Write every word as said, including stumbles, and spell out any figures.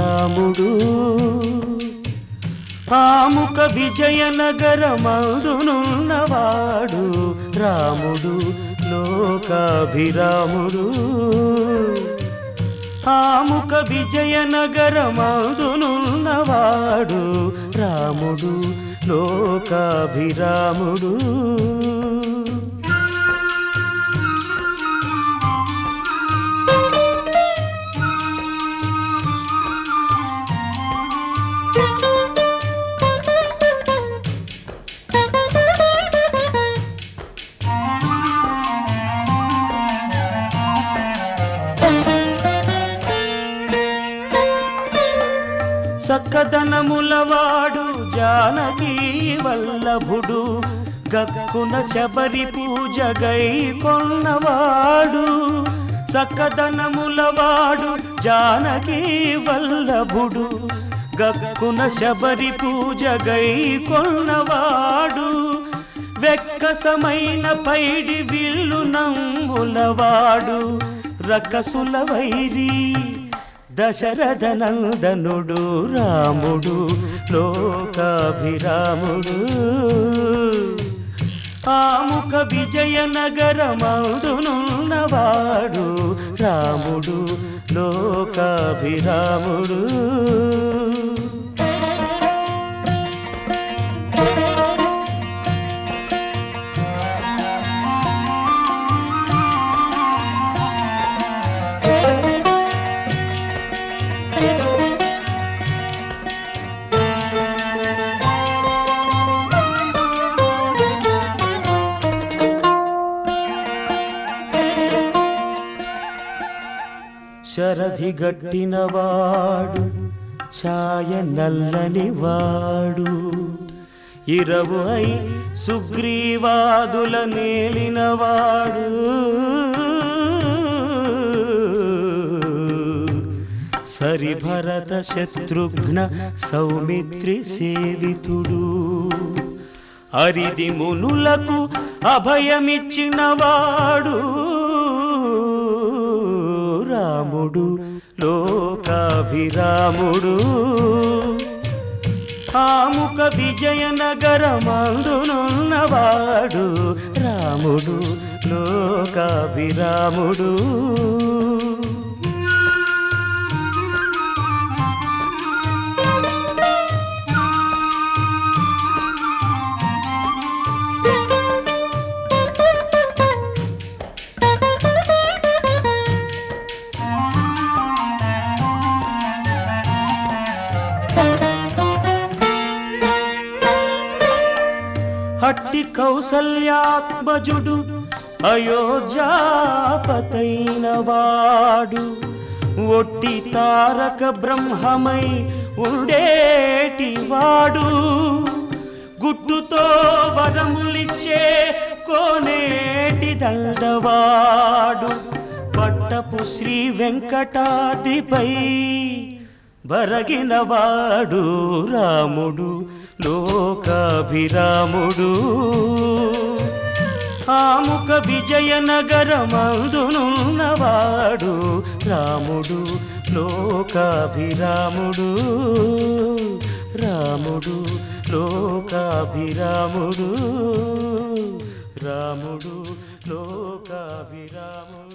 రాముడు ఆముక విజయనగరమందునున్నవాడు రాముడు లోకాభిరాముడు ఆముక విజయనగరమందునున్నవాడు రాముడు లోకాభిరాముడు చక్కదనములవాడు జానకీ వల్లభుడు గక్కున శబరి పూజ గై కొన్నవాడు చక్కదనములవాడు జానకీ వల్లభుడు గక్కున శబరి పూజ గై కొన్నవాడు వెక్కసమైన పైడి విల్లు నమ్ములవాడు రకసుల వైరి దశరథ నందనుడు రాముడు లోకాభిరాముడు ఆముక విజయనగరమందునున్నవాడు రాముడు లోకాభిరాముడు శరధి గట్టినవాడు ఛాయ నల్లనివాడు ఇరవు అయి సుగ్రీవాదుల నేలినవాడు సరిభరత శత్రుఘ్న సౌమిత్రి సేవితుడు అరిది మునులకు అభయమిచ్చినవాడు రాముడు లోకాభిరాముడు ఆముక విజయనగరమందునున్నవాడు రాముడు లోకాభిరాముడు అట్టి కౌసల్యాత్మజుడు అయోధ్యాపతైనవాడు ఒట్టి తారక బ్రహ్మమై ఉండేటివాడు గుట్టుతో వరములిచ్చే కోనేటి దండవాడు పట్టపు శ్రీ వెంకటాద్రిపై బరగినవాడు రాముడు లోకాభిరాముడు ఆముక విజయనగరమందునున్నవాడు రాముడు లోకాభిరాముడు రాముడు లోకాభిరాముడు రాముడు లోకాభిరాముడు